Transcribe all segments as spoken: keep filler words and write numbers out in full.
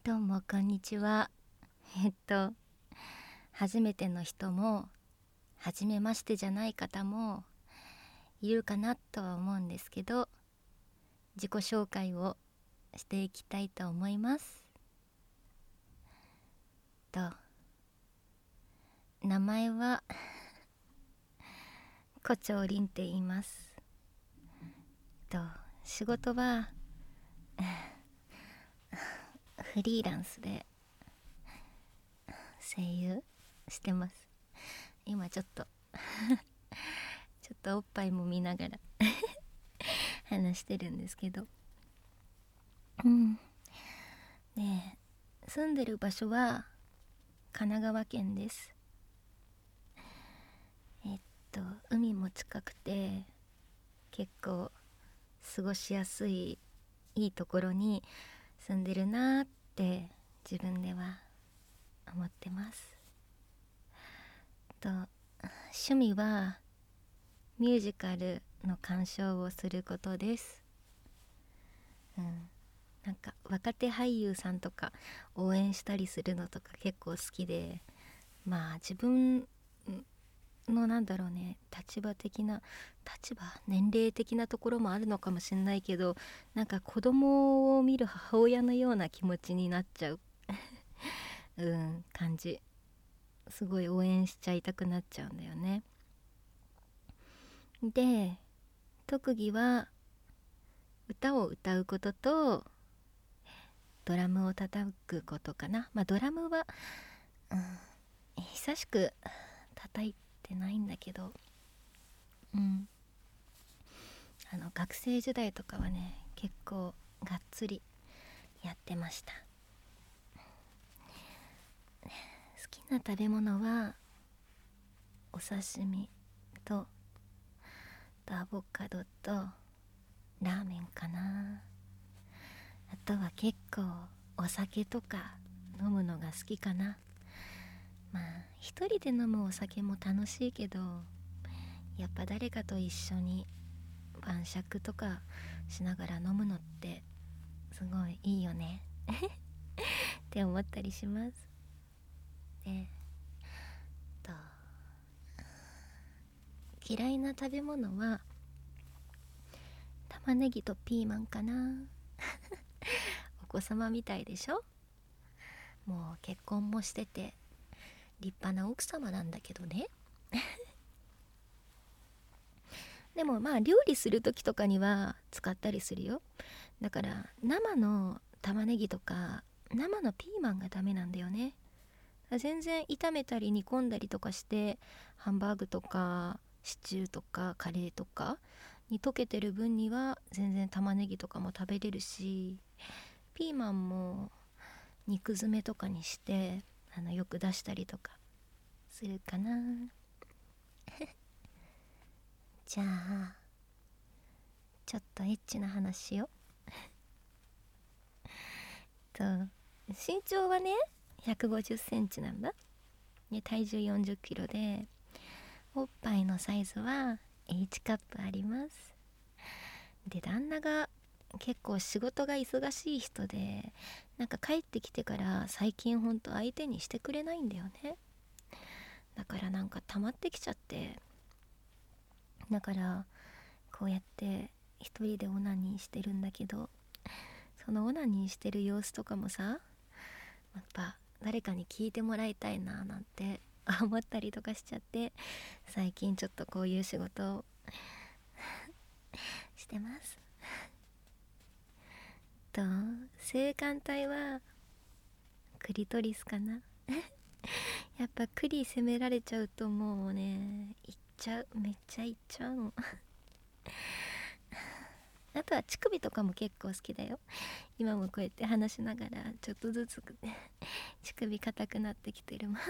どうもこんにちは。えっと初めての人も初めましてじゃない方もいるかなとは思うんですけど、自己紹介をしていきたいと思います。と名前は胡蝶凛って言います。と仕事はフリーランスで声優してます。今ちょっとちょっとおっぱいも見ながら話してるんですけど、うんで住んでる場所は神奈川県です。えっと海も近くて結構過ごしやすいいいところに住んでるなって自分では思ってます。と趣味はミュージカルの鑑賞をすることです。うん、なんか若手俳優さんとか応援したりするのとか結構好きで、まあ自分のなんだろうね、立場的な立場年齢的なところもあるのかもしれないけど、なんか子供を見る母親のような気持ちになっちゃううん感じ、すごい応援しちゃいたくなっちゃうんだよね。で特技は歌を歌うこととドラムを叩くことかな。まあドラムは、うん、久しく叩いてないんだけど、うんあの学生時代とかはね結構がっつりやってました。好きな食べ物はお刺身とアボカドとラーメンかな。あとは結構お酒とか飲むのが好きかな。まあ一人で飲むお酒も楽しいけど、やっぱ誰かと一緒に晩酌とかしながら飲むのってすごいいいよねって思ったりします。でと嫌いな食べ物は玉ねぎとピーマンかな。お子様みたいでしょ。もう結婚もしてて立派な奥様なんだけどね。でもまあ料理する時とかには使ったりするよ。だから生の玉ねぎとか生のピーマンがダメなんだよね。全然炒めたり煮込んだりとかしてハンバーグとかシチューとかカレーとかに溶けてる分には全然玉ねぎとかも食べれるし、ピーマンも肉詰めとかにしてあのよく出したりとかするかな。じゃあちょっとエッチな話しよう。と身長はねひゃくごじゅっセンチなんだ。で体重よんじゅっキロでおっぱいのサイズは H カップあります。で旦那が結構仕事が忙しい人で、なんか帰ってきてから最近ほんと相手にしてくれないんだよね。だからなんか溜まってきちゃって、だからこうやって一人でオナニーしてるんだけど、そのオナニーしてる様子とかもさ、やっぱ誰かに聞いてもらいたいななんて思ったりとかしちゃって、最近ちょっとこういう仕事をしてます。と性感帯はクリトリスかな。やっぱクリ責められちゃうともうねいっちゃう、めっちゃいっちゃうのあとは乳首とかも結構好きだよ。今もこうやって話しながらちょっとずつ乳首硬くなってきてるもん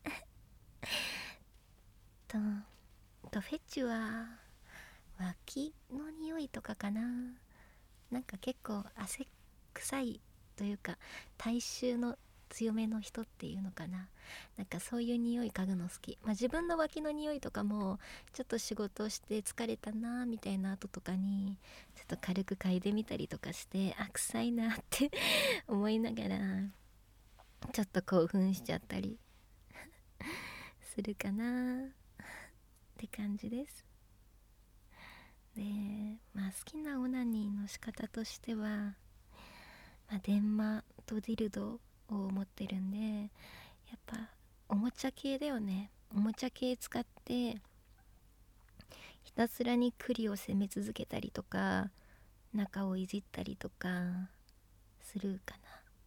ととフェチは脇の匂いとかかな。なんか結構汗臭いというか体臭の強めの人っていうのかな、なんかそういう匂い嗅ぐの好き。まあ自分の脇の匂いとかもちょっと仕事をして疲れたなみたいな後とかにちょっと軽く嗅いでみたりとかして、あ、臭いなって思いながらちょっと興奮しちゃったりするかなって感じです。で、まあ好きなオナニーの仕方としては、まあ、電話とディルドを持ってるんで、やっぱおもちゃ系だよね。おもちゃ系使ってひたすらに栗を攻め続けたりとか、中をいじったりとかするか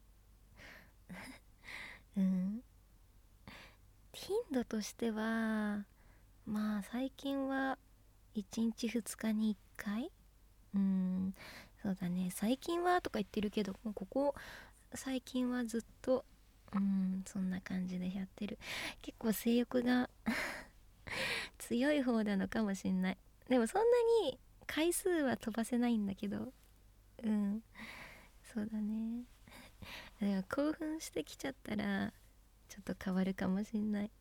な。うん頻度としては、まあ最近はいちにちふつかにいっかい。うん、そうだね。最近はとか言ってるけど、もうここ最近はずっと、うん、そんな感じでやってる。結構性欲が強い方なのかもしんない。でもそんなに回数は飛ばせないんだけど、うん、そうだね。でも興奮してきちゃったらちょっと変わるかもしんない。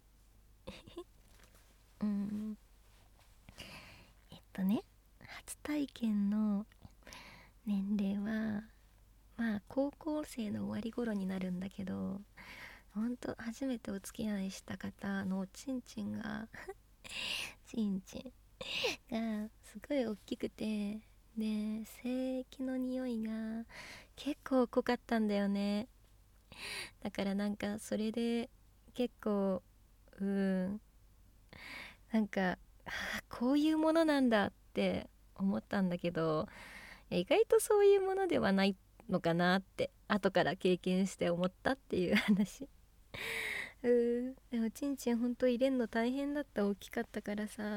うん、えっとね、初体験の年齢はまあ高校生の終わり頃になるんだけど、ほんと初めてお付き合いした方のチンチンがチンチンがすごい大きくて、で精液の匂いが結構濃かったんだよね。だからなんかそれで結構、うんなんか、あ、こういうものなんだって思ったんだけど、意外とそういうものではないのかなって後から経験して思ったっていう話。うーでもちんちんほんと入れんの大変だった。大きかったからさ。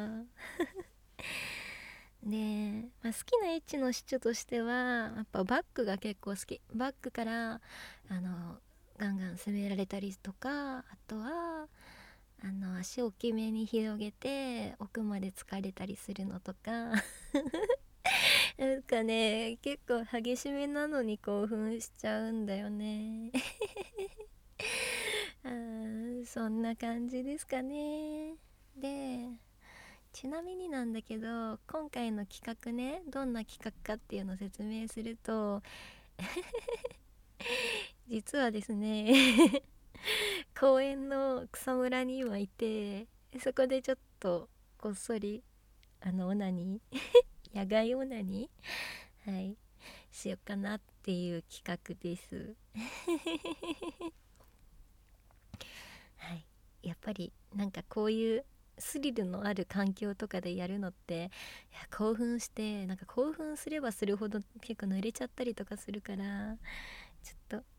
で、まあ、好きなエッチの主張としてはやっぱバックが結構好き。バックからあのガンガン攻められたりとか、あとはあの足を大きめに広げて奥まで疲れたりするのとかなんかね、結構激しめなのに興奮しちゃうんだよね。あーそんな感じですかね。で、ちなみになんだけど、今回の企画ね、どんな企画かっていうのを説明すると実はですね公園の草むらに今いて、そこでちょっとこっそりあのオナニー野外オナニー、はいしようかなっていう企画ですはいやっぱりなんかこういうスリルのある環境とかでやるのって、いや興奮して、なんか興奮すればするほど結構濡れちゃったりとかするから、ちょっと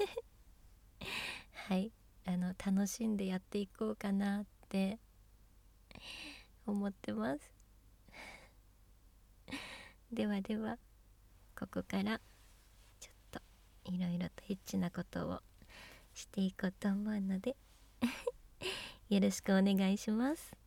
はいあの楽しんでやっていこうかなって思ってます。ではでは、ここからちょっといろいろとエッチなことをしていこうと思うのでよろしくお願いします。